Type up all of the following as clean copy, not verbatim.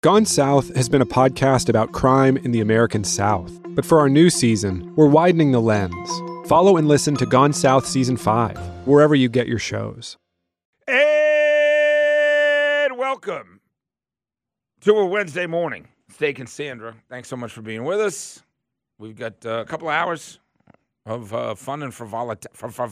Gone South has been a podcast about crime in the American South. But for our new season, we're widening the lens. Follow and listen to Gone South Season 5, wherever you get your shows. And welcome to a Wednesday morning. Steak and Sandra, thanks so much for being with us. We've got a couple of hours of fun and frivolity.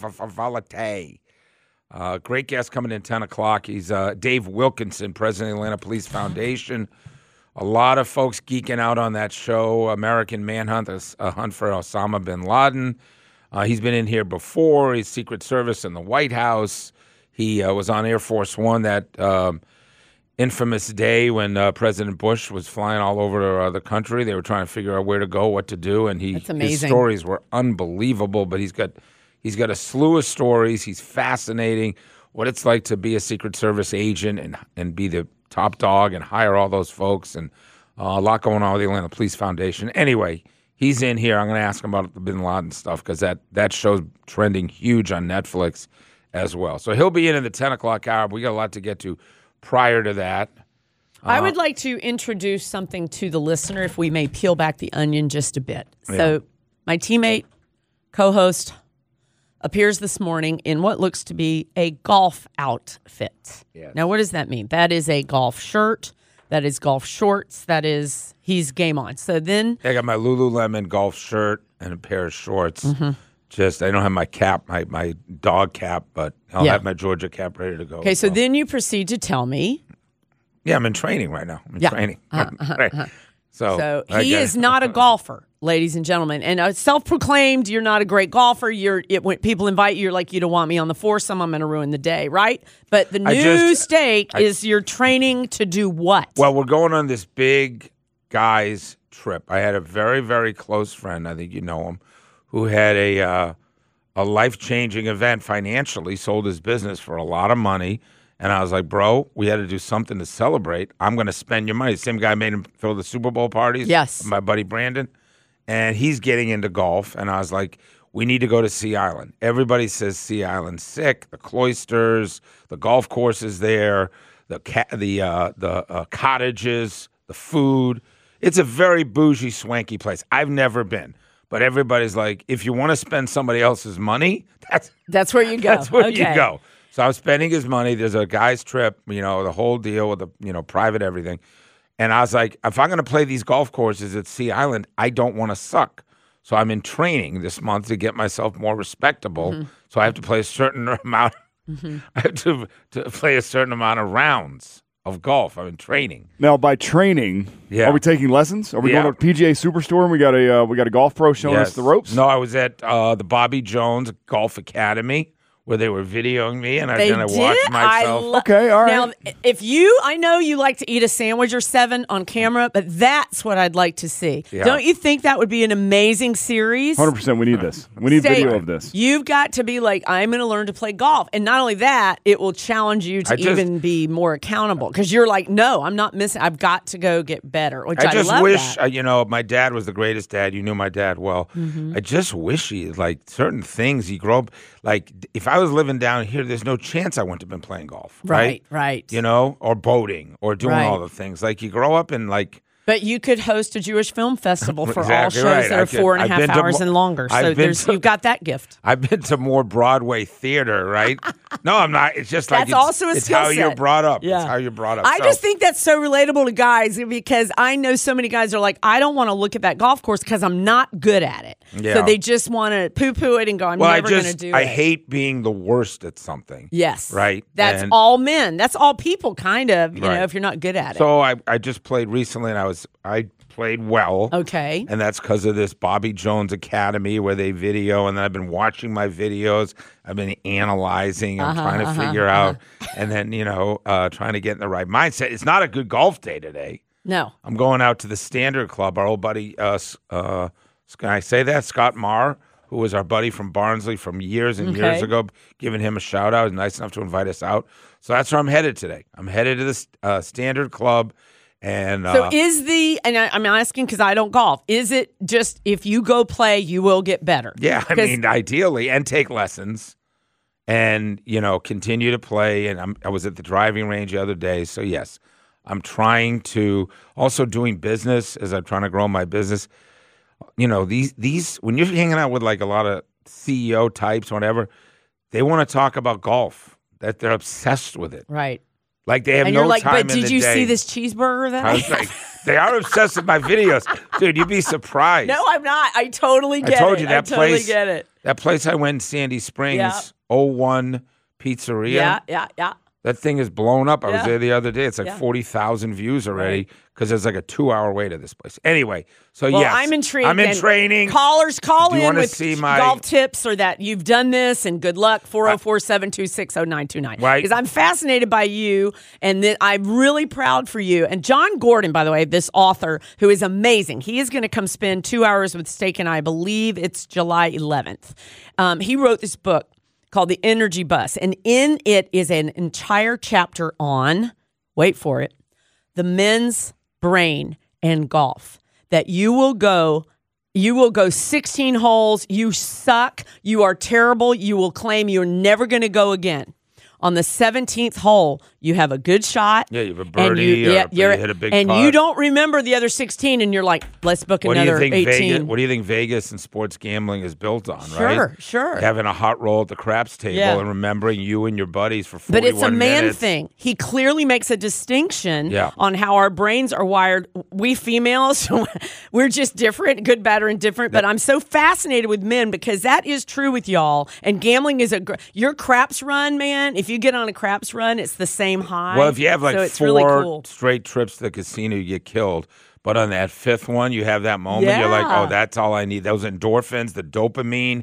Great guest coming in 10 o'clock. He's Dave Wilkinson, president of the Atlanta Police Foundation. A lot of folks geeking out on that show, American Manhunt, a hunt for Osama bin Laden. He's been in here before. He's Secret Service in the White House. He was on Air Force One that infamous day when President Bush was flying all over the country. They were trying to figure out where to go, what to do, and his stories were unbelievable. But he's got a slew of stories. He's fascinating. What it's like to be a Secret Service agent and be the top dog and hire all those folks, and a lot going on with the Atlanta Police Foundation. Anyway, he's in here. I'm going to ask him about the bin Laden stuff because that show's trending huge on Netflix as well. So he'll be in the 10 o'clock hour. We got a lot to get to prior to that. I would like to introduce something to the listener, if we may peel back the onion just a bit. So my teammate, co-host, appears this morning in what looks to be a golf outfit. Yes. Now, what does that mean? That is a golf shirt. That is golf shorts. That is, he's game on. So then I got my Lululemon golf shirt and a pair of shorts. Mm-hmm. I don't have my cap, my dog cap, but I'll have my Georgia cap ready to go. Okay, so then you proceed to tell me. Yeah, I'm in training right now. I'm in training. So he is not a golfer, ladies and gentlemen. And self-proclaimed, you're not a great golfer. When people invite you, you're like, you don't want me on the foursome, I'm going to ruin the day, right? But the new stake is you're training to do what? Well, we're going on this big guys trip. I had a very, very close friend, I think you know him, who had a life-changing event financially, sold his business for a lot of money. And I was like, bro, we had to do something to celebrate. I'm going to spend your money. The same guy made him throw the Super Bowl parties. Yes. My buddy Brandon. And he's getting into golf. And I was like, we need to go to Sea Island. Everybody says Sea Island's sick. The cloisters, the golf courses there, the cottages, the food. It's a very bougie, swanky place. I've never been. But everybody's like, if you want to spend somebody else's money, that's where you go. That's where you go. So I was spending his money. There's a guy's trip, the whole deal with the, private everything. And I was like, if I'm going to play these golf courses at Sea Island, I don't want to suck. So I'm in training this month to get myself more respectable. Mm-hmm. So I have to play a certain amount. Mm-hmm. I have to play a certain amount of rounds of golf. I'm in training. Now, by training, are we taking lessons? Are we going to PGA Superstore and we got a golf pro showing us the ropes? No, I was at the Bobby Jones Golf Academy, where they were videoing me, and I watched myself. Okay, all right. Now, I know you like to eat a sandwich or 7 on camera, but that's what I'd like to see. Yeah. Don't you think that would be an amazing series? 100%. We need this. We need video of this. You've got to be like, I'm going to learn to play golf. And not only that, it will challenge you to even be more accountable. Because you're like, no, I'm not missing. I've got to go get better. Which I just love wish, that. My dad was the greatest dad. You knew my dad well. Mm-hmm. I just wish he, certain things, he grew up, if I was living down here, there's no chance I wouldn't have been playing golf. Right. Or boating or doing all the things. You grow up in But you could host a Jewish film festival for all shows that are 4.5 hours and longer. So you've got that gift. I've been to more Broadway theater, right? No, I'm not. It's just that's also a skill set. It's how you're brought up. Yeah. It's how you're brought up. I just think that's so relatable to guys because I know so many guys are like, I don't want to look at that golf course because I'm not good at it. Yeah. So they just want to poo-poo it and go, I'm never going to do it. I hate being the worst at something. Yes. Right? That's all men. That's all people, kind of, you know, if you're not good at it. So I just played recently, and I played well. Okay. And that's because of this Bobby Jones Academy where they video, and then I've been watching my videos. I've been analyzing. I'm trying to figure out, and then, trying to get in the right mindset. It's not a good golf day today. No. I'm going out to the Standard Club. Our old buddy, can I say that? Scott Marr, who was our buddy from Barnsley from years and years ago, giving him a shout out. He was nice enough to invite us out. So that's where I'm headed today. I'm headed to the Standard Club. And so I'm asking because I don't golf. Is it just if you go play, you will get better? Yeah, ideally, and take lessons, and continue to play. And I was at the driving range the other day, so yes, I'm trying to also doing business as I'm trying to grow my business. You know, these when you're hanging out with like a lot of CEO types, whatever, they want to talk about golf. That they're obsessed with it. Right. Like they have and no you're like, time in but the did you day. see this cheeseburger that I was like, they are obsessed with my videos. Dude, you'd be surprised. No, I'm not. I totally get it. I told you that I totally place. get it. That place I went in Sandy Springs, Yeah. 01 Pizzeria. Yeah. That thing is blown up. I was Yeah. there the other day. It's like Yeah. 40,000 views already because there's like a 2-hour wait to this place. Anyway, so Well, yes. I'm intrigued. I'm in and training. Callers call Do you in wanna with see my- golf tips or that you've done this, and good luck, 404-726-0929. Right. Because I'm fascinated by you, and that I'm really proud for you. And John Gordon, by the way, this author who is amazing, he is going to come spend 2 hours with Steak and I believe it's July 11th. He wrote this book called The Energy Bus. And in it is an entire chapter on, wait for it, the men's brain and golf. That you will go 16 holes, you suck, you are terrible, you will claim you're never going to go again. On the 17th hole, you have a good shot. Yeah, you have a birdie you hit a big and putt. you don't remember the other 16, and you're like, let's book another 18. What do you think Vegas and sports gambling is built on, right? Sure. Having a hot roll at the craps table Yeah. and remembering you and your buddies for 41 But it's a man minutes. thing. He clearly makes a distinction Yeah. on how our brains are wired. We females, we're just different, good, bad, or indifferent. But I'm so fascinated with men because that is true with y'all. And gambling is your craps run, man. If you get on a craps run, it's the same high. Well, if you have like so it's 4 really cool. straight trips to the casino, you get killed. But on that 5th one, you have that moment. You're like, Yeah. oh, that's all I need. Those endorphins, the dopamine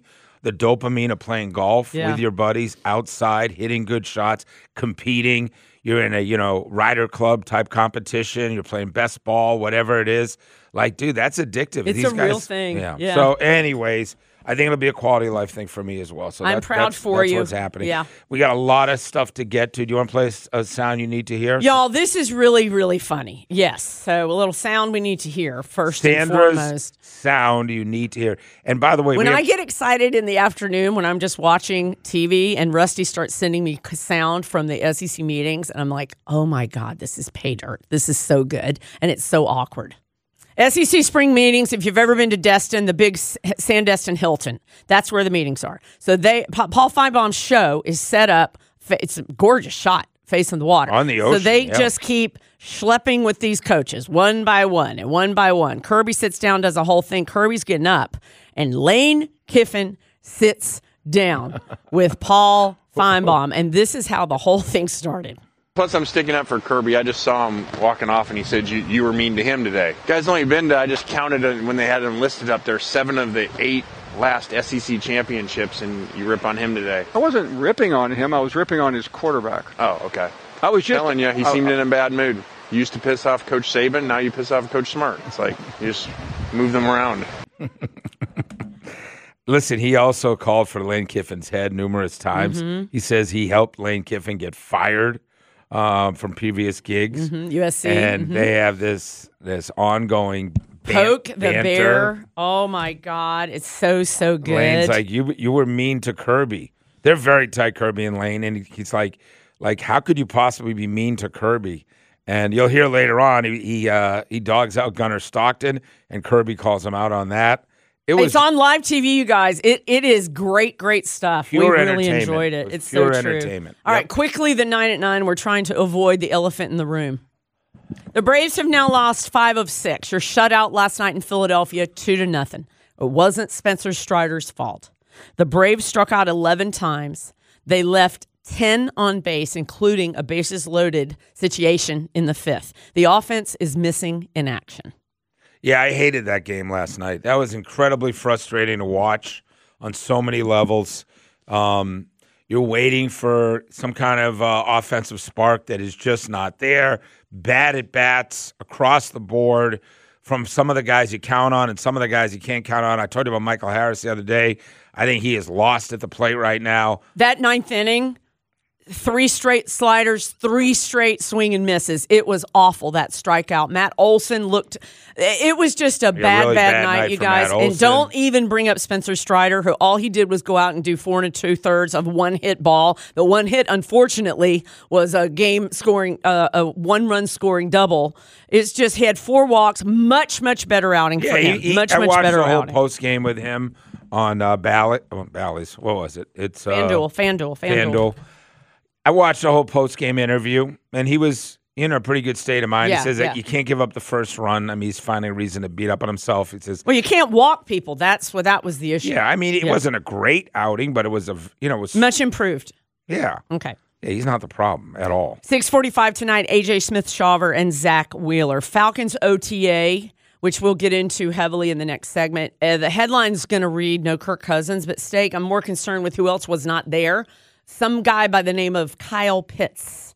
of playing golf Yeah. with your buddies outside, hitting good shots, competing. You're in a, Ryder Club type competition. You're playing best ball, whatever it is. Like, dude, that's addictive. It's These a guys, real thing. Yeah. So, anyways, I think it'll be a quality of life thing for me as well. So I'm proud that's for you. What's happening. Yeah. We got a lot of stuff to get to. Do you want to play a sound you need to hear? Y'all, this is really, really funny. Yes. So a little sound we need to hear first and Sandra's foremost. sound you need to hear. And by the way, When I get excited in the afternoon when I'm just watching TV and Rusty starts sending me sound from the SEC meetings, and I'm like, oh my God, this is pay dirt. This is so good. And it's so awkward. SEC spring meetings, if you've ever been to Destin, the big Sandestin Hilton, that's where the meetings are. So Paul Feinbaum's show is set up. It's a gorgeous shot facing the water. On the ocean, So they yeah. just keep schlepping with these coaches one by one and one by one. Kirby sits down, does a whole thing. Kirby's getting up, and Lane Kiffin sits down with Paul Feinbaum. And this is how the whole thing started. Plus, I'm sticking up for Kirby. I just saw him walking off, and he said, you were mean to him today. Guys only been to, I just counted when they had him listed up there, 7 of the 8 last SEC championships, and you rip on him today. I wasn't ripping on him. I was ripping on his quarterback. Oh, okay. I was just Telling you, he seemed in a bad mood. You used to piss off Coach Saban, now you piss off Coach Smart. It's like, you just move them around. Listen, he also called for Lane Kiffin's head numerous times. Mm-hmm. He says he helped Lane Kiffin get fired from previous gigs. USC. And they have this ongoing Poke the banter. bear. Oh my God. It's so good. Lane's like, you were mean to Kirby. They're very tight, Kirby and Lane. And he's like, how could you possibly be mean to Kirby? And you'll hear later on, he dogs out Gunnar Stockton, and Kirby calls him out on that. It's on live TV, you guys. It is great stuff. We Pure really entertainment. enjoyed it. It was It's pure so true. entertainment. All Yep. right, quickly, the 9 at 9. We're trying to avoid the elephant in the room. The Braves have now lost 5 of 6. You're shut out last night in Philadelphia, 2-0. It wasn't Spencer Strider's fault. The Braves struck out 11 times. They left 10 on base, including a bases-loaded situation in the 5th. The offense is missing in action. Yeah, I hated that game last night. That was incredibly frustrating to watch on so many levels. You're waiting for some kind of offensive spark that is just not there. Bad at bats across the board from some of the guys you count on and some of the guys you can't count on. I told you about Michael Harris the other day. I think he is lost at the plate right now. That 9th inning, 3 straight sliders, 3 straight swing and misses. It was awful, that strikeout. Matt Olson looked – it was just a bad night, you guys. And don't even bring up Spencer Strider, who all he did was go out and do 4 2/3 of one-hit ball. The one hit, unfortunately, was a game-scoring a one-run scoring double. It's just he had 4 walks, much better outing for him. I watched the whole post-game with him on Bally's. What was it? It's FanDuel. I watched the whole post-game interview, and he was in a pretty good state of mind. He says that you can't give up the first run. I mean, he's finding a reason to beat up on himself. He says, "Well, you can't walk people. That was the issue." Yeah, I mean, it wasn't a great outing, but it was it was much improved. Yeah. Okay. Yeah, he's not the problem at all. 6:45 tonight. AJ Smith-Shawver and Zach Wheeler. Falcons OTA, which we'll get into heavily in the next segment. The headline's going to read no Kirk Cousins, but Steak, I'm more concerned with who else was not there. Some guy by the name of Kyle Pitts.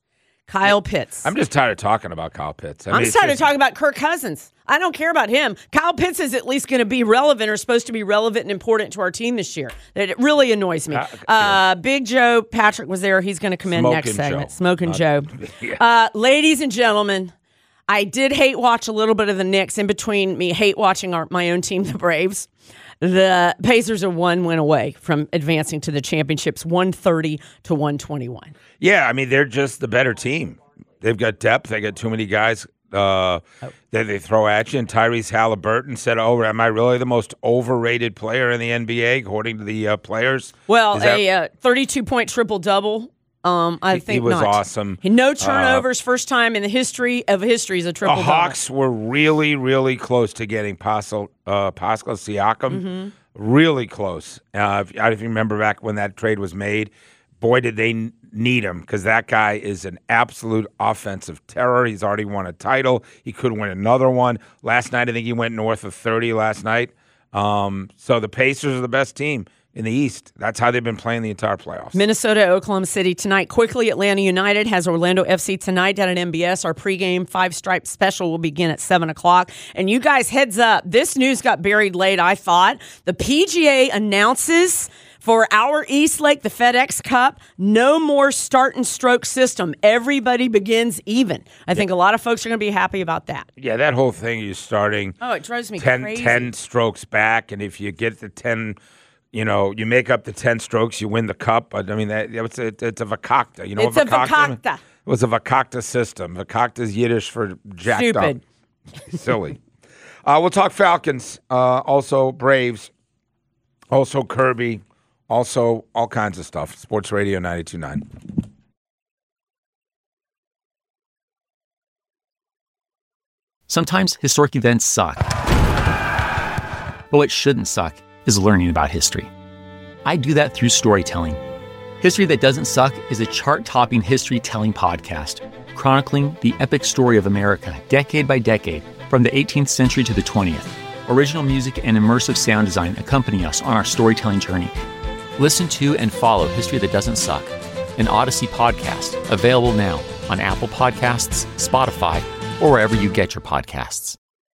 I'm just tired of talking about Kyle Pitts. I'm tired of talking about Kirk Cousins. I don't care about him. Kyle Pitts is at least going to be relevant or supposed to be relevant and important to our team this year. It really annoys me. Big Joe Patrick was there. He's going to come in next segment. Smoking Joe. Ladies and gentlemen, I did hate watch a little bit of the Knicks in between me hate watching my own team, the Braves. The Pacers are 1 win away from advancing to the championships, 130 to 121. Yeah, I mean, they're just the better team. They've got depth. They got too many guys that they throw at you. And Tyrese Halliburton said, am I really the most overrated player in the NBA, according to the players? Well, a 32-point triple-double. I think he was awesome. No turnovers, first time in the history of history is a triple-double. The Hawks were really, really close to getting Pascal Siakam. Mm-hmm. Really close. If you remember back when that trade was made, boy, did they need him, because that guy is an absolute offensive terror. He's already won a title. He could win another one. Last night, I think he went north of 30 last night. So the Pacers are the best team in the East. That's how they've been playing the entire playoffs. Minnesota, Oklahoma City tonight. Quickly, Atlanta United has Orlando FC tonight down at MBS. Our pregame 5-stripe special will begin at 7 o'clock. And you guys, heads up, this news got buried late, I thought. The PGA announces for our East Lake, the FedEx Cup, no more start and stroke system. Everybody begins even. I think a lot of folks are going to be happy about that. Yeah, that whole thing, you're starting it drives me crazy. 10 strokes back, and if you get the 10... you make up the 10 strokes, you win the cup. But I mean, it's a vakakta. You know, it's a vakakta. It was a vakakta system. Vakakta is Yiddish for jacked Stupid. Up. Silly. We'll talk Falcons, also Braves, also Kirby, also all kinds of stuff. Sports Radio 92.9. Sometimes historic events suck. But what shouldn't suck is learning about history. I do that through storytelling. History That Doesn't Suck is a chart-topping history-telling podcast, chronicling the epic story of America, decade by decade, from the 18th century to the 20th. Original music and immersive sound design accompany us on our storytelling journey. Listen to and follow History That Doesn't Suck, an Odyssey podcast, available now on Apple Podcasts, Spotify, or wherever you get your podcasts.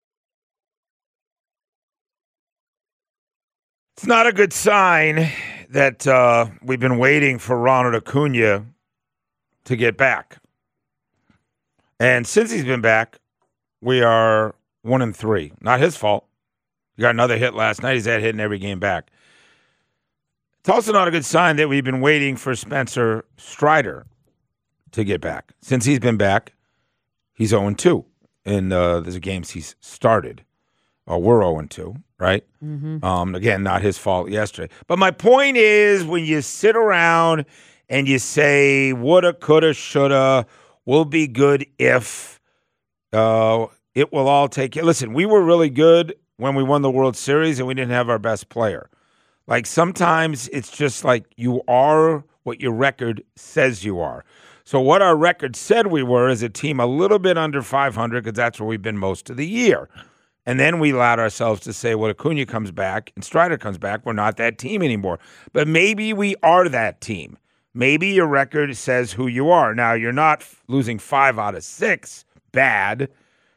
It's not a good sign that we've been waiting for Ronald Acuna to get back. And since he's been back, we are 1-3. Not his fault. He got another hit last night. He's had hit in every game back. It's also not a good sign that we've been waiting for Spencer Strider to get back. Since he's been back, he's 0-2 in the games he's started. We're 0-2, right? Mm-hmm. Again, not his fault yesterday. But my point is, when you sit around and you say, woulda, coulda, shoulda, we'll be good if it will all take – listen, we were really good when we won the World Series and we didn't have our best player. Like, sometimes it's just like you are what your record says you are. So what our record said we were is a team a little bit under 500, because that's where we've been most of the year. And then we allowed ourselves to say, well, Acuna comes back and Strider comes back, we're not that team anymore. But maybe we are that team. Maybe your record says who you are. Now, you're not losing 5 out of 6 bad,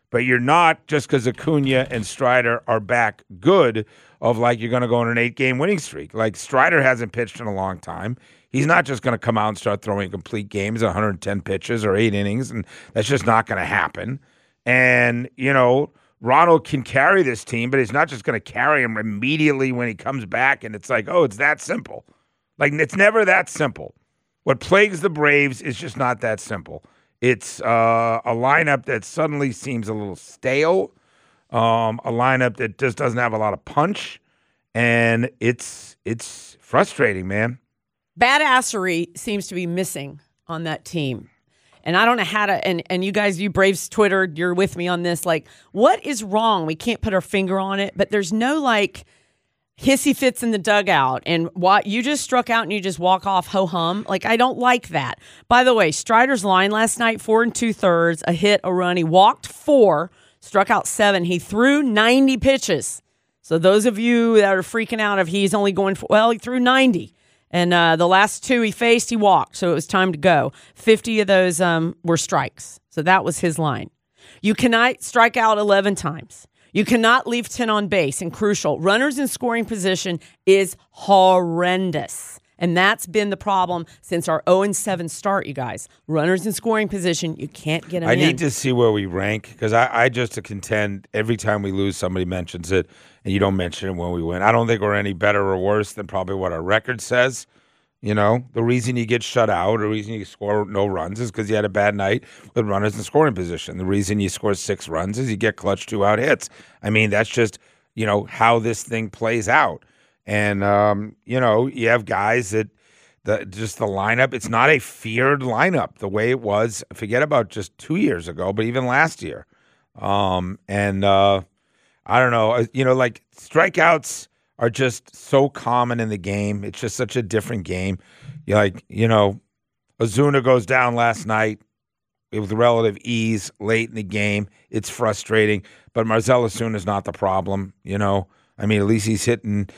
But you're not, just because Acuna and Strider are back good, of like you're going to go on an 8-game winning streak. Like Strider hasn't pitched in a long time. He's not just going to come out and start throwing complete games, 110 pitches or 8 innings, and that's just not going to happen. And, Ronald can carry this team, but he's not just going to carry him immediately when he comes back, and it's like, oh, it's that simple. Like, it's never that simple. What plagues the Braves is just not that simple. It's a lineup that suddenly seems a little stale, a lineup that just doesn't have a lot of punch, and it's frustrating, man. Badassery seems to be missing on that team. And I don't know how to, and you guys, you Braves Twitter, you're with me on this. Like, what is wrong? We can't put our finger on it, but there's no, like, hissy fits in the dugout and what you just struck out and you just walk off ho-hum. Like, I don't like that. By the way, Strider's line last night, 4 2/3, a hit, a run. He walked 4, struck out 7. He threw 90 pitches. So those of you that are freaking out if he's only going for, well, he threw 90. And the last 2 he faced, he walked. So it was time to go. 50 of those were strikes. So that was his line. You cannot strike out 11 times. You cannot leave 10 on base, and crucial. Runners in scoring position is horrendous. And that's been the problem since our 0-7 start, you guys. Runners in scoring position, you can't get them in. I need to see where we rank, because I just to contend every time we lose, somebody mentions it, and you don't mention it when we win. I don't think we're any better or worse than probably what our record says. The reason you get shut out, the reason you score no runs is because you had a bad night with runners in scoring position. The reason you score 6 runs is you get clutch 2-out hits. I mean, that's just, how this thing plays out. And, you have guys that just the lineup, it's not a feared lineup the way it was. Forget about just 2 years ago, but even last year. I don't know, like strikeouts are just so common in the game. It's just such a different game. Ozuna goes down last night with relative ease late in the game. It's frustrating, but Marcell Ozuna is not the problem. I mean, at least he's hitting,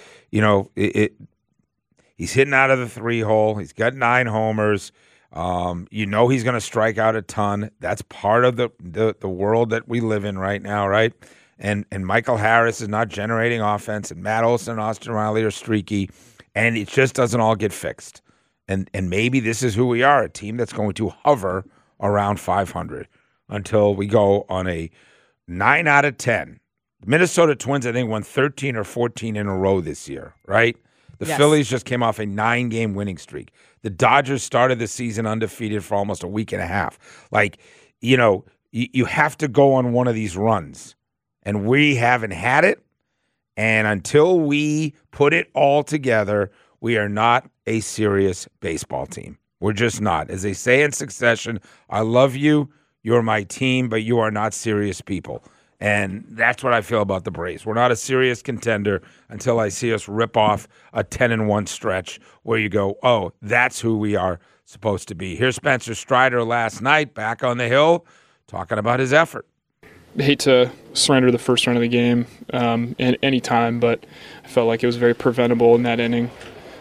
he's hitting out of the 3-hole. He's got 9 homers. He's going to strike out a ton. That's part of the world that we live in right now, right? And Michael Harris is not generating offense, and Matt Olson and Austin Riley are streaky, and it just doesn't all get fixed. And maybe this is who we are, a team that's going to hover around 500 until we go on a 9 out of 10. The Minnesota Twins, I think, won 13 or 14 in a row this year, right? The Phillies just came off a 9-game winning streak. The Dodgers started the season undefeated for almost a week and a half. Like, you have to go on one of these runs. And we haven't had it. And until we put it all together, we are not a serious baseball team. We're just not. As they say in Succession, I love you, you're my team, but you are not serious people. And that's what I feel about the Braves. We're not a serious contender until I see us rip off a 10-1 stretch where you go, oh, that's who we are supposed to be. Here's Spencer Strider last night back on the hill talking about his effort. I hate to surrender the first run of the game at any time, but I felt like it was very preventable in that inning.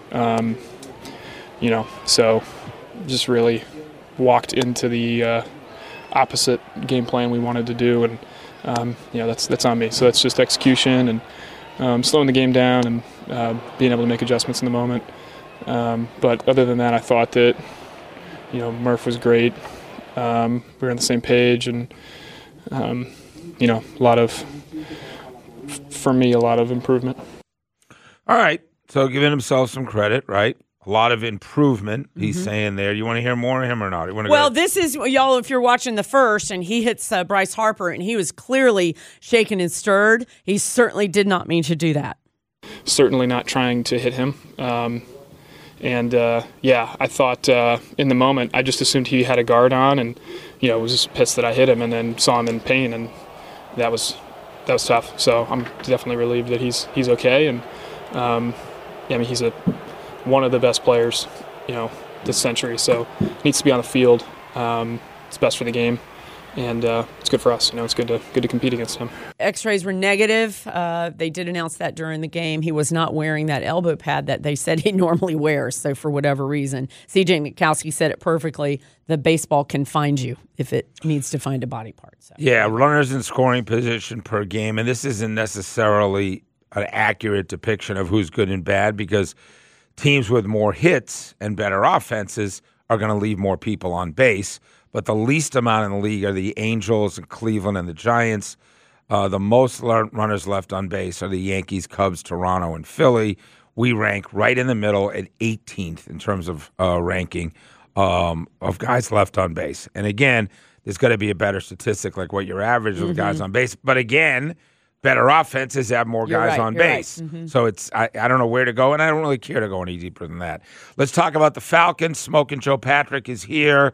So just really walked into the opposite game plan we wanted to do, and that's on me. So that's just execution and slowing the game down and being able to make adjustments in the moment. But other than that, I thought that Murph was great. We were on the same page, and a lot of improvement. All right. So giving himself some credit, right? A lot of improvement, he's saying there. You want to hear more of him or not? This is, y'all, if you're watching the first and he hits Bryce Harper and he was clearly shaken and stirred, he certainly did not mean to do that. Certainly not trying to hit him. I thought in the moment, I just assumed he had a guard on and, was just pissed that I hit him and then saw him in pain, and that was tough. So I'm definitely relieved that he's okay. And, he's one of the best players, this century. So needs to be on the field. It's best for the game. and it's good for us. It's good to compete against him. X-rays were negative. They did announce that during the game. He was not wearing that elbow pad that they said he normally wears. So for whatever reason, C.J. Nitkowski said it perfectly. The baseball can find you if it needs to find a body part. So. Yeah, runners in scoring position per game, and this isn't necessarily an accurate depiction of who's good and bad because teams with more hits and better offenses are going to leave more people on base. But the least amount in the league are the Angels and Cleveland and the Giants. The most runners left on base are the Yankees, Cubs, Toronto, and Philly. We rank right in the middle at 18th in terms of ranking of guys left on base. And again, there's got to be a better statistic like what your average of guys on base. But again, better offenses have more guys on base. Right. Mm-hmm. So it's I don't know where to go, and I don't really care to go any deeper than that. Let's talk about the Falcons. Smoking Joe Patrick is here.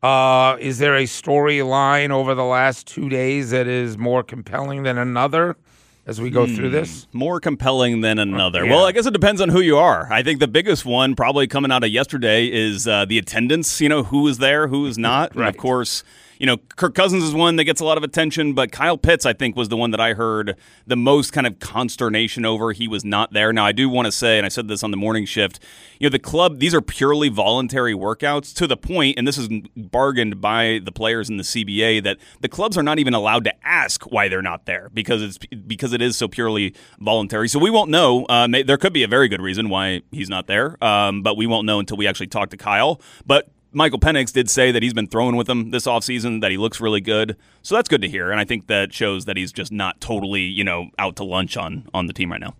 Is there a storyline over the last 2 days that is more compelling than another as we go through this? More compelling than another. Yeah. Well, I guess it depends on who you are. I think the biggest one probably coming out of yesterday is the attendance, who is there, who is not. Right. And of course, Kirk Cousins is one that gets a lot of attention, but Kyle Pitts, I think, was the one that I heard the most kind of consternation over. He was not there. Now, I do want to say, and I said this on the morning shift, the club, these are purely voluntary workouts to the point, and this is bargained by the players in the CBA, that the clubs are not even allowed to ask why they're not there because it is so purely voluntary. So we won't know. There could be a very good reason why he's not there, but we won't know until we actually talk to Kyle. But Michael Penix did say that he's been throwing with him this offseason, that he looks really good. So that's good to hear, and I think that shows that he's just not totally, out to lunch on the team right now.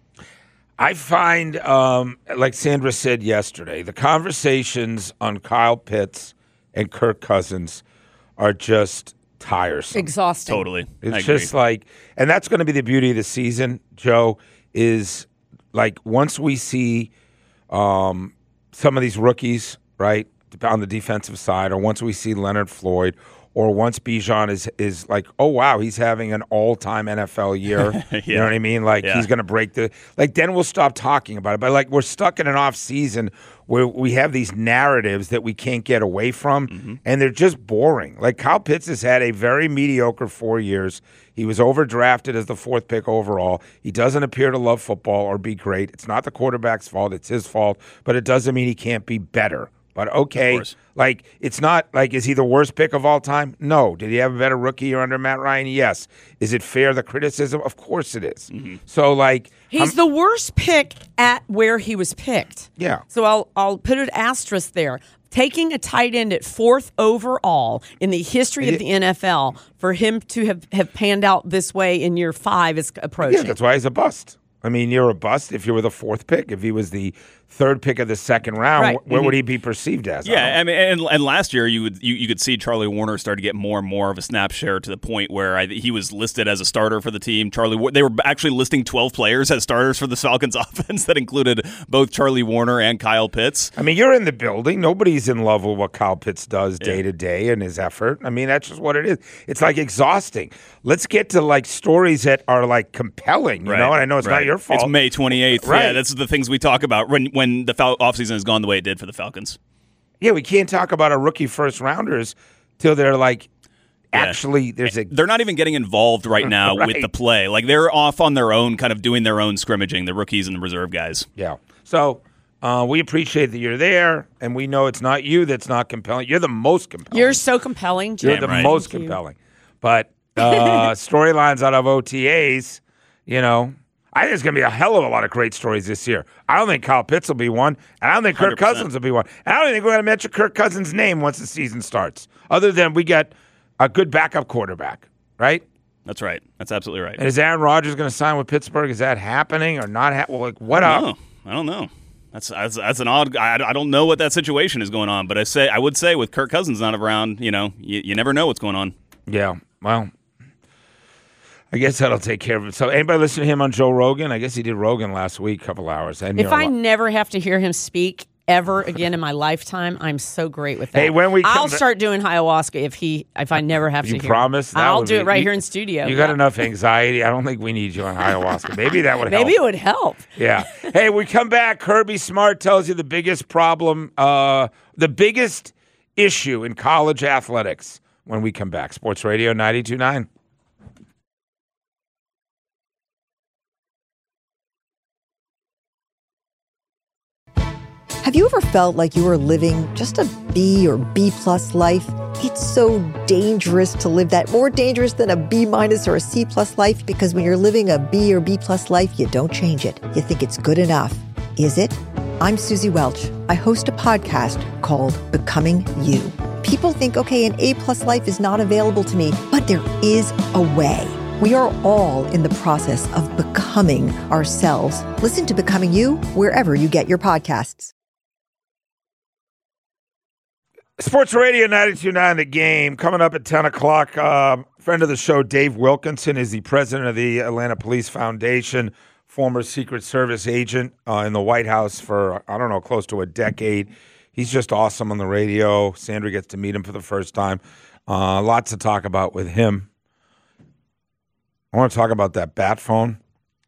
I find, like Sandra said yesterday, the conversations on Kyle Pitts and Kirk Cousins are just tiresome. Exhausting. Totally. It's just like, and that's going to be the beauty of the season, Joe, is like once we see some of these rookies, right, on the defensive side, or once we see Leonard Floyd, or once Bijan is like, oh, wow, he's having an all-time NFL year. Yeah. You know what I mean? Like, he's going to break then we'll stop talking about it. But, we're stuck in an off-season where we have these narratives that we can't get away from, and they're just boring. Like, Kyle Pitts has had a very mediocre 4 years. He was overdrafted as the 4th pick overall. He doesn't appear to love football or be great. It's not the quarterback's fault. It's his fault. But it doesn't mean he can't be better. But okay, it's not is he the worst pick of all time? No. Did he have a better rookie year under Matt Ryan? Yes. Is it fair, the criticism? Of course it is. Mm-hmm. So he's the worst pick at where he was picked. Yeah. So I'll put an asterisk there. Taking a tight end at 4th overall in the history of the NFL for him to have panned out this way in year 5 is approaching. Yeah, that's why he's a bust. I mean, you're a bust if you were the 4th pick. If he was the 3rd pick of the 2nd round, where would he be perceived as? Yeah, I mean, and last year you could see Charlie Warner start to get more and more of a snap share to the point where he was listed as a starter for the team. They were actually listing 12 players as starters for the Falcons offense that included both Charlie Warner and Kyle Pitts. I mean, you're in the building. Nobody's in love with what Kyle Pitts does day to day and his effort. I mean, that's just what it is. It's exhausting. Let's get to stories that are compelling, you know. And I know it's not your fault. It's May 28th. Right. Yeah, that's the things we talk about when the offseason has gone the way it did for the Falcons. Yeah, we can't talk about our rookie first rounders till they're actually they're not even getting involved right now with the play. They're off on their own, kind of doing their own scrimmaging, the rookies and the reserve guys. Yeah. So we appreciate that you're there, and we know it's not you that's not compelling. You're the most compelling. You're so compelling, Jim. You're the most compelling. But storylines out of OTAs, I think there's going to be a hell of a lot of great stories this year. I don't think Kyle Pitts will be one, and I don't think Kirk 100%. Cousins will be one. And I don't think we're going to mention Kirk Cousins' name once the season starts, other than we get a good backup quarterback, right? That's right. That's absolutely right. And is Aaron Rodgers going to sign with Pittsburgh? Is that happening or not? What up? I don't know. That's an odd. I don't know what that situation is going on, but I would say with Kirk Cousins not around, you never know what's going on. Yeah. Well, I guess that'll take care of it. So anybody listen to him on Joe Rogan? I guess he did Rogan last week, a couple hours. If I never have to hear him speak ever again in my lifetime, I'm so great with that. Hey, I'll start doing ayahuasca if I never have to hear promise? him. I'll do it right here in studio. You got enough anxiety. I don't think we need you on ayahuasca. Maybe that would help. Maybe it would help. Yeah. Hey, we come back. Kirby Smart tells you the biggest problem, the biggest issue in college athletics when we come back. Sports Radio 92.9. Have you ever felt like you were living just a B or B+ life? It's so dangerous to live that, more dangerous than a B- or a C+ life, because when you're living a B or B+ life, you don't change it. You think it's good enough. Is it? I'm Susie Welch. I host a podcast called Becoming You. People think, okay, an A+ life is not available to me, but there is a way. We are all in the process of becoming ourselves. Listen to Becoming You wherever you get your podcasts. Sports Radio 92.9 The Game. Coming up at 10 o'clock, friend of the show, Dave Wilkinson, is the president of the Atlanta Police Foundation, former Secret Service agent in the White House for, close to a decade. He's just awesome on the radio. Sandra gets to meet him for the first time. Lots to talk about with him. I want to talk about that bat phone.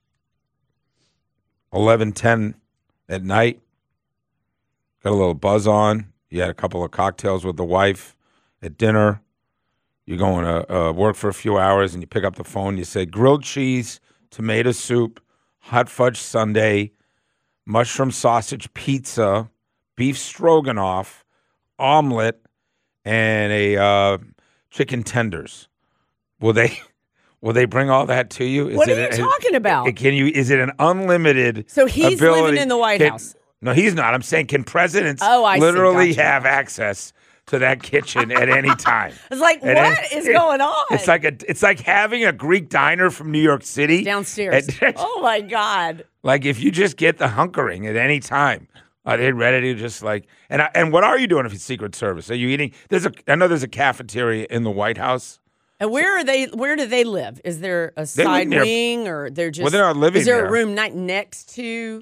11:10 at night. Got a little buzz on. You had a couple of cocktails with the wife at dinner. You're going to work for a few hours, and you pick up the phone. You say grilled cheese, tomato soup, hot fudge sundae, mushroom sausage pizza, beef stroganoff, omelet, and a chicken tenders. Will they bring all that to you? What are you talking about? Is it an unlimited? So he's ability? living in the White House. No, he's not. I'm saying, can presidents literally have access to that kitchen at any time? It's like, what is going on? It's like having a Greek diner from New York City downstairs. Oh my God! Like if you just get the hunkering at any time, are they ready to just like? And what are you doing if it's Secret Service? Are you eating? I know there's a cafeteria in the White House. And where do they live? Is there a side wing, or they're just? Well, they're not living there. Is there a room next to?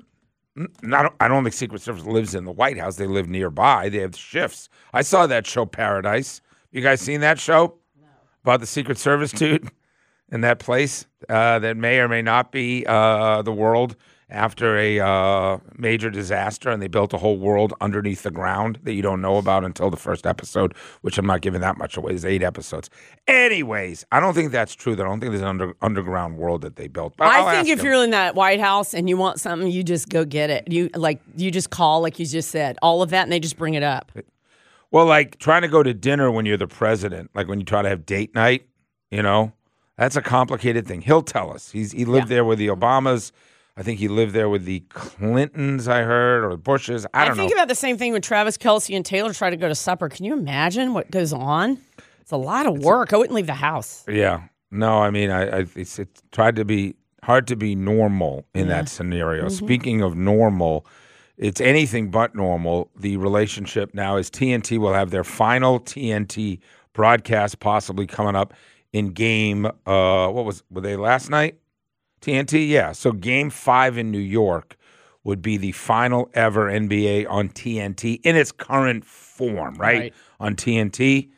I don't think Secret Service lives in the White House. They live nearby. They have shifts. I saw that show, Paradise. You guys seen that show? No. About the Secret Service dude in that place that may or may not be the world after a major disaster, and they built a whole world underneath the ground that you don't know about until the first episode, which I'm not giving that much away. There's 8 episodes. Anyways, I don't think that's true. I don't think there's an underground world that they built. But I think if you're in that White House and you want something, you just go get it. You just call, like you just said, all of that, and they just bring it up. Well, like trying to go to dinner when you're the president, like when you try to have date night, that's a complicated thing. He'll tell us. He lived there with the Obamas. I think he lived there with the Clintons, I heard, or the Bushes. I don't know. I think about the same thing when Travis Kelce and Taylor try to go to supper. Can you imagine what goes on? It's a lot of work. I wouldn't leave the house. Yeah. No, I mean, it's tried to be hard to be normal in that scenario. Mm-hmm. Speaking of normal, it's anything but normal. The relationship now is TNT will have their final TNT broadcast possibly coming up in game, were they last night? TNT, yeah. So Game 5 in New York would be the final ever NBA on TNT in its current form, right? On TNT.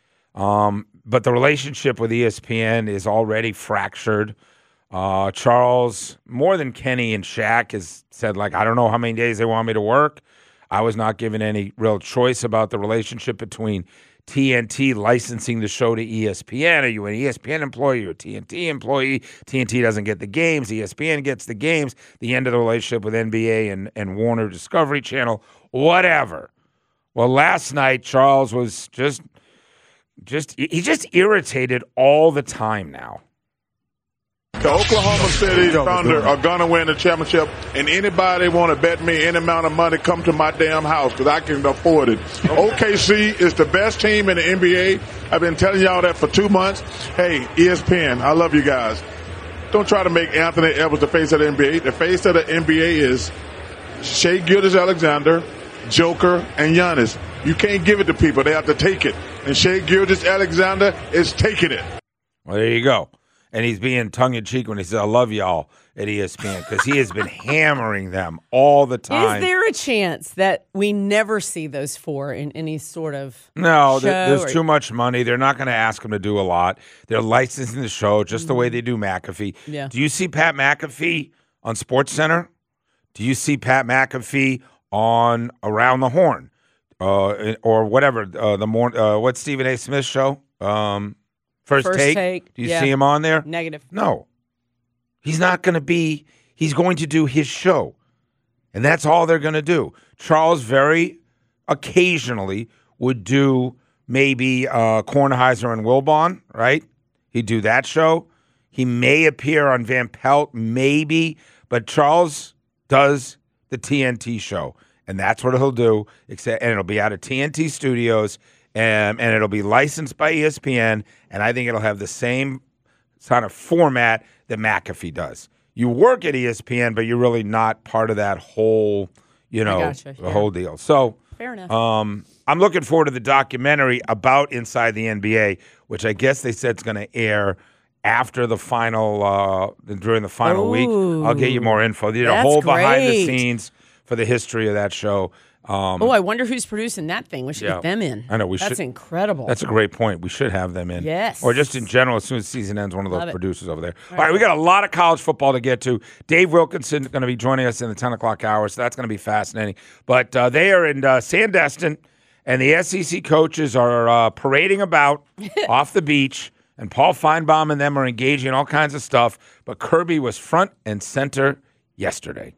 But the relationship with ESPN is already fractured. Charles, more than Kenny and Shaq, has said, like, I don't know how many days they want me to work. I was not given any real choice about the relationship between TNT licensing the show to ESPN. Are you an ESPN employee or a TNT employee? TNT doesn't get the games. ESPN gets the games. The end of the relationship with NBA and Warner Discovery Channel, whatever. Well, last night, Charles was just irritated all the time now. The Oklahoma City Thunder are going to win the championship, and anybody want to bet me any amount of money, come to my damn house because I can afford it. OKC is the best team in the NBA. I've been telling y'all that for 2 months. Hey, ESPN, I love you guys. Don't try to make Anthony Edwards the face of the NBA. The face of the NBA is Shai Gilgeous-Alexander, Joker, and Giannis. You can't give it to people. They have to take it. And Shai Gilgeous-Alexander is taking it. Well, there you go. And he's being tongue-in-cheek when he says, I love y'all at ESPN, because he has been hammering them all the time. Is there a chance that we never see those four in any sort of No, show there's too much money. They're not going to ask him to do a lot. They're licensing the show just the way they do McAfee. Yeah. Do you see Pat McAfee on SportsCenter? Do you see Pat McAfee on Around the Horn? Or whatever, what's Stephen A. Smith's show? First Take. Do you see him on there? Negative. No. He's not going to be. He's going to do his show. And that's all they're going to do. Charles very occasionally would do maybe Kornheiser and Wilbon, right? He'd do that show. He may appear on Van Pelt, maybe. But Charles does the TNT show. And that's what he'll do. And it'll be out of TNT Studios. And it'll be licensed by ESPN. And I think it'll have the same kind of format that McAfee does. You work at ESPN, but you're really not part of that whole, whole deal. So fair enough. I'm looking forward to the documentary about Inside the NBA, which I guess they said is going to air after the final, during the final week. I'll get you more info. They did a whole behind the scenes for the history of that show. I wonder who's producing that thing. We should get them in. I know we should. That's incredible. That's a great point. We should have them in. Yes. Or just in general, as soon as the season ends, one of those producers over there. All right, we got a lot of college football to get to. Dave Wilkinson is going to be joining us in the 10 o'clock hour, so that's going to be fascinating. But they are in Sandestin, and the SEC coaches are parading about off the beach, and Paul Feinbaum and them are engaging in all kinds of stuff. But Kirby was front and center yesterday.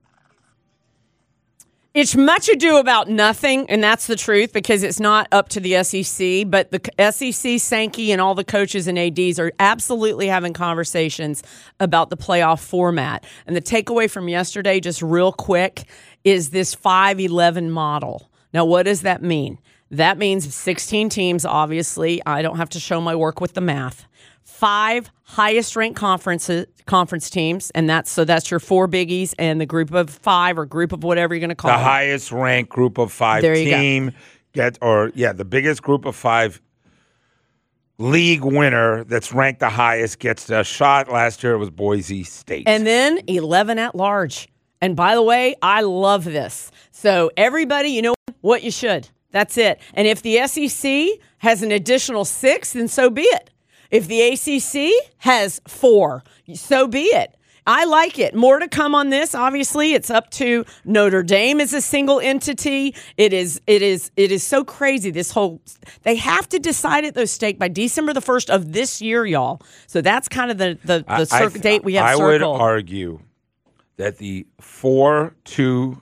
It's much ado about nothing, and that's the truth because it's not up to the SEC. But the SEC, Sankey, and all the coaches and ADs are absolutely having conversations about the playoff format. And the takeaway from yesterday, just real quick, is this 5-11 model. Now, what does that mean? That means 16 teams, obviously. I don't have to show my work with the math. 5 highest-ranked conference teams, and that's your 4 biggies and the group of 5 or group of whatever you're going to call it. The highest-ranked group of 5 team, the biggest group of 5 league winner that's ranked the highest gets a shot. Last year it was Boise State. And then 11 at large. And by the way, I love this. So everybody, you know what you should. That's it. And if the SEC has an additional 6, then so be it. If the ACC has 4, so be it. I like it. More to come on this. Obviously, it's up to Notre Dame as a single entity. It is so crazy. They have to decide at those stakes by December the 1st of this year, y'all. So that's kind of the date we have circled. I would argue that the 4-2-2,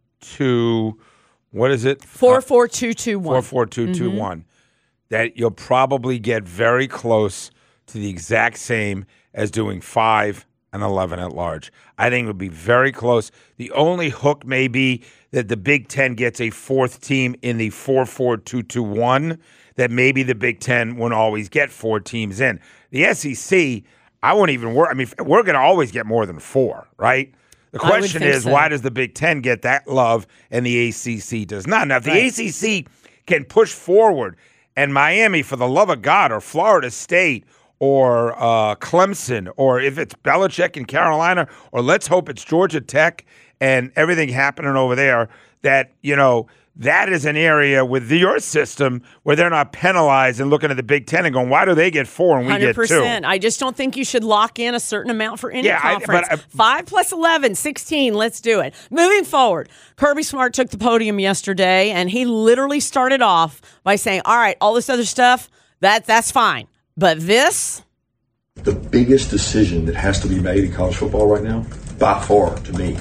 what is it? 4-4-2-2-1. 4-4-2-2-1. That you'll probably get very close to the exact same as doing 5 and 11 at large. I think it would be very close. The only hook may be that the Big Ten gets a 4th team in the 4-4-2-2-1, that maybe the Big Ten won't always get 4 teams in. The SEC, I won't even worry. I mean, we're going to always get more than 4, right? The question is, why does the Big Ten get that love and the ACC does not? Now, if the ACC can push forward, and Miami, for the love of God, or Florida State, or Clemson, or if it's Belichick in Carolina, or let's hope it's Georgia Tech and everything happening over there, that, that is an area with your system where they're not penalized and looking at the Big Ten and going, why do they get 4 and we 100%. Get 2? I just don't think you should lock in a certain amount for any conference. 5 plus 11, 16, let's do it. Moving forward, Kirby Smart took the podium yesterday, and he literally started off by saying, all right, all this other stuff, that's fine. But this? The biggest decision that has to be made in college football right now, by far, to me,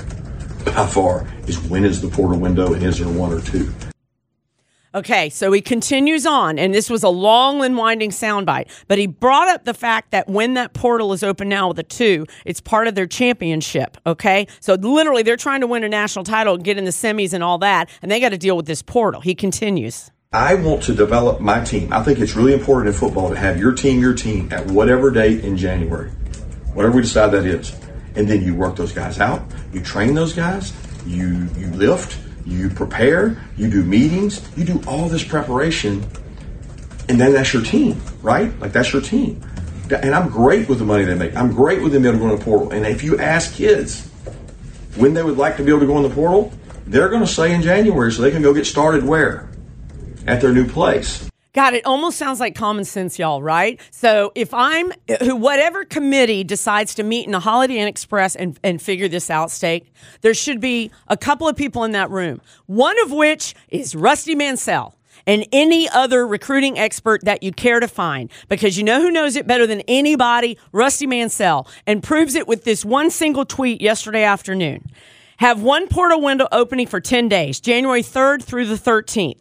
is when is the portal window and is there 1 or 2? Okay, so he continues on, and this was a long and winding soundbite, but he brought up the fact that when that portal is open now with a 2, it's part of their championship, okay? So literally they're trying to win a national title and get in the semis and all that, and they got to deal with this portal. He continues. I want to develop my team. I think it's really important in football to have your team at whatever date in January, whatever we decide that is. And then you work those guys out, you train those guys, you lift, you prepare, you do meetings, you do all this preparation, and then that's your team, right? Like, that's your team. And I'm great with the money they make. I'm great with them being able to go in the portal. And if you ask kids when they would like to be able to go in the portal, they're going to say in January so they can go get started where? At their new place. God, it almost sounds like common sense, y'all, right? So if whatever committee decides to meet in the Holiday Inn Express and figure this out, Steak, there should be a couple of people in that room, one of which is Rusty Mansell. and any other recruiting expert that you care to find, because you know who knows it better than anybody? Rusty Mansell, and proves it with this one single tweet yesterday afternoon. Have one portal window opening for 10 days, January 3rd through the 13th.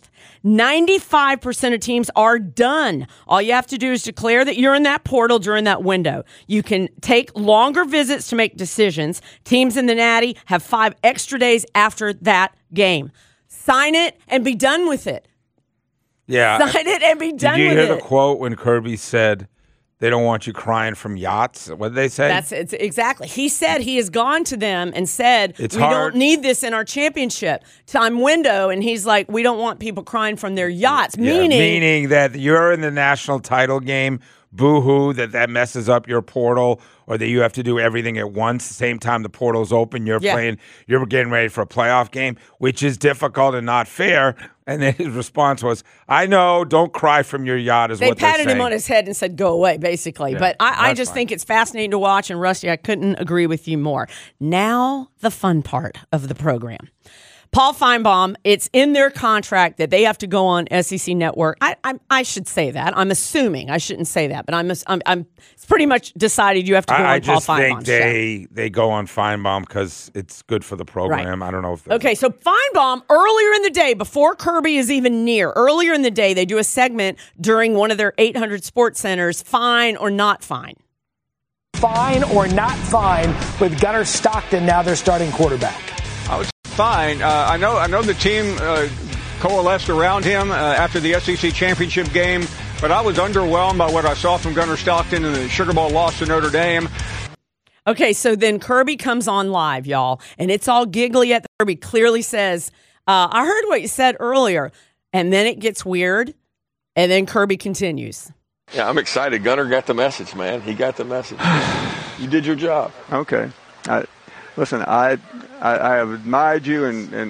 95% of teams are done. All you have to do is declare that you're in that portal during that window. You can take longer visits to make decisions. Teams in the Natty have 5 extra days after that game. Sign it and be done with it. Yeah. Sign it and be done with it. Did you hear the quote when Kirby said, they don't want you crying from yachts? What did they say? It's exactly. He said he has gone to them and said, we don't need this in our championship time window. And he's like, we don't want people crying from their yachts. Meaning that you're in the national title game, boo-hoo, that messes up your portal, or that you have to do everything at once. The same time the portal's open, you're getting ready for a playoff game, which is difficult and not fair. And then his response was, I know, don't cry from your yacht is what they're saying. They patted him on his head and said, go away, basically. Yeah, but I just think it's fascinating to watch. And Rusty, I couldn't agree with you more. Now, the fun part of the program. Paul Feinbaum, it's in their contract that they have to go on SEC Network. I should say that. I'm assuming I shouldn't say that, but it's pretty much decided you have to go on Paul Feinbaum's show. I just think they go on Feinbaum because it's good for the program. Right. I don't know if okay, so Feinbaum, earlier in the day, before Kirby is even near, earlier in the day, they do a segment during one of their 800 sports centers, fine or not fine. Fine or not fine with Gunnar Stockton now their starting quarterback. I was fine. I know the team coalesced around him after the SEC championship game, but I was underwhelmed by what I saw from Gunnar Stockton in the Sugar Bowl loss to Notre Dame. Okay, so then Kirby comes on live, y'all, and it's all giggly at the Kirby clearly says, I heard what you said earlier, and then it gets weird, and then Kirby continues. Yeah, I'm excited. Gunnar got the message, man. He got the message. You did your job. Okay. Listen, I have admired you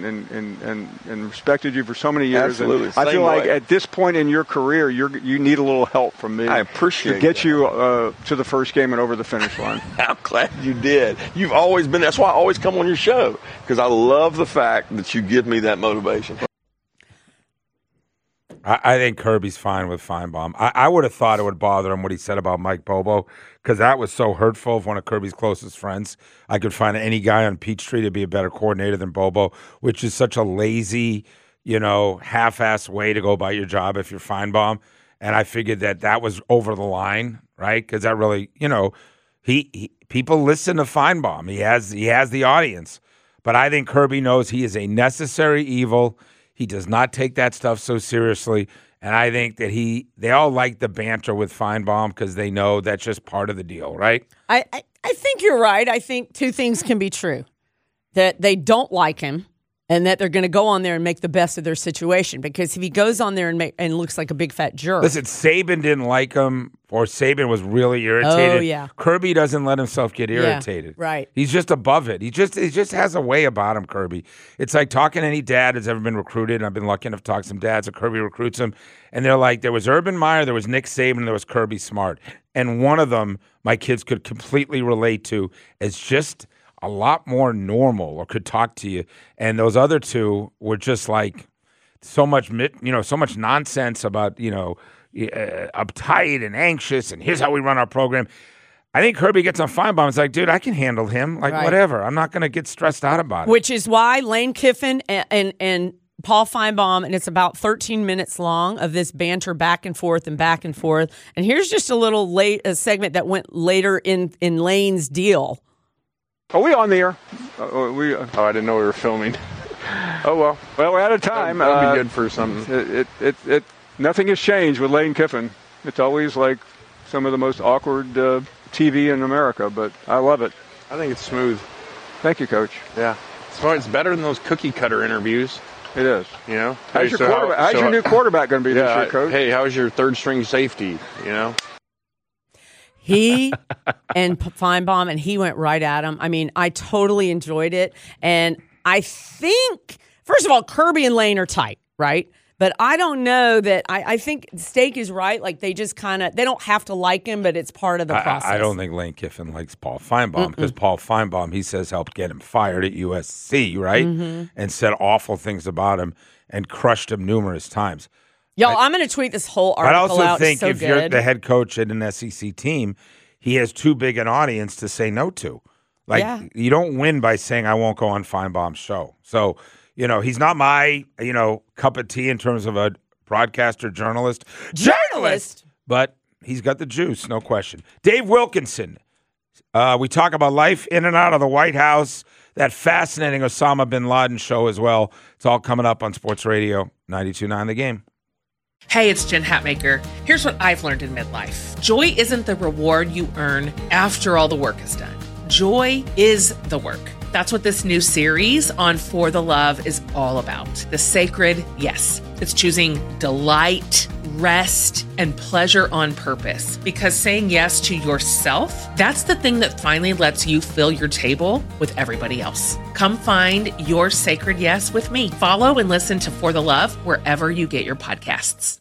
and respected you for so many years. Absolutely. I feel like at this point in your career, you need a little help from me. I appreciate to get you to the first game and over the finish line. I'm glad you did. You've always been. That's why I always come on your show, because I love the fact that you give me that motivation. I think Kirby's fine with Feinbaum. I would have thought it would bother him what he said about Mike Bobo, because that was so hurtful of one of Kirby's closest friends. I could find any guy on Peachtree to be a better coordinator than Bobo, which is such a lazy, half-assed way to go about your job if you're Feinbaum. And I figured that was over the line, right? Because that really, people listen to Feinbaum. He has the audience. But I think Kirby knows he is a necessary evil. He does not take that stuff so seriously, and I think that they all like the banter with Feinbaum because they know that's just part of the deal, right? I think you're right. I think two things can be true, that they don't like him and that they're going to go on there and make the best of their situation, because if he goes on there and looks like a big fat jerk. Listen, Saban didn't like him, or Saban was really irritated. Oh, yeah. Kirby doesn't let himself get irritated. Yeah, right. He's just above it. He just has a way about him, Kirby. It's like talking to any dad that's ever been recruited, and I've been lucky enough to talk to some dads, and Kirby recruits them, and they're like, there was Urban Meyer, there was Nick Saban, and there was Kirby Smart. And one of them my kids could completely relate to as just a lot more normal, or could talk to you. And those other two were just like so much nonsense about, uptight and anxious, and here's how we run our program. I think Kirby gets on Feinbaum. It's like, dude, I can handle him. Like, whatever. I'm not going to get stressed out about it. Which is why Lane Kiffin and Paul Feinbaum, and it's about 13 minutes long of this banter back and forth. And here's just a little segment that went later in Lane's deal. Are we on the air? I didn't know we were filming. Oh, well, we're out of time. That'd be good for something. Nothing has changed with Lane Kiffin. It's always like some of the most awkward TV in America, but I love it. I think it's smooth. Thank you, Coach. Yeah. It's better than those cookie cutter interviews. It is. How's your new quarterback going to be this year, Coach? Hey, how's your third string safety, He and Feinbaum, and he went right at him. I mean, I totally enjoyed it. And I think, first of all, Kirby and Lane are tight, right? But I don't know that I think Steak is right. Like, they just they don't have to like him, but it's part of the process. I don't think Lane Kiffin likes Paul Feinbaum, because Paul Feinbaum, he says, helped get him fired at USC, right? Mm-hmm. And said awful things about him and crushed him numerous times. Y'all, I'm going to tweet this whole article out. I also think so if you're the head coach at an SEC team, he has too big an audience to say no to. You don't win by saying I won't go on Feinbaum's show. So, he's not my, cup of tea in terms of a broadcaster, journalist. But he's got the juice, no question. Dave Wilkinson. We talk about life in and out of the White House, that fascinating Osama bin Laden show as well. It's all coming up on Sports Radio 92.9 The Game. Hey, it's Jen Hatmaker. Here's what I've learned in midlife. Joy isn't the reward you earn after all the work is done. Joy is the work. That's what this new series on For the Love is all about. The sacred yes. It's choosing delight, rest, and pleasure on purpose. Because saying yes to yourself, that's the thing that finally lets you fill your table with everybody else. Come find your sacred yes with me. Follow and listen to For the Love wherever you get your podcasts.